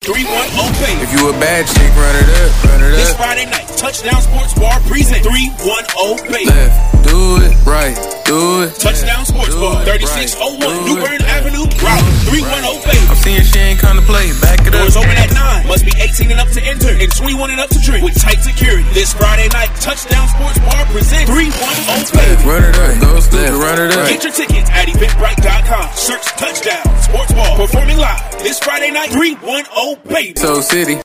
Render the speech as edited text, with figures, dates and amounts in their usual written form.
310 baby. If you a bad chick, run it up, run it This up. Friday night, Touchdown Sports Bar present 310 baby. Left, do it, right, do it. Touchdown Sports Bar, 3601 New Bern Avenue, Raleigh. 310 baby. I'm seeing she ain't come to play. Back it up. Doors open at 9. Must be 18 and up to enter and 21 and up to drink with tight security. This Friday night, Touchdown Sports Bar presents 310 baby. Run it up, go stupid, run it up. Get your tickets at eventbrite.com. Search Touchdown Sports Bar. Performing live this Friday night, 310 baby. So City.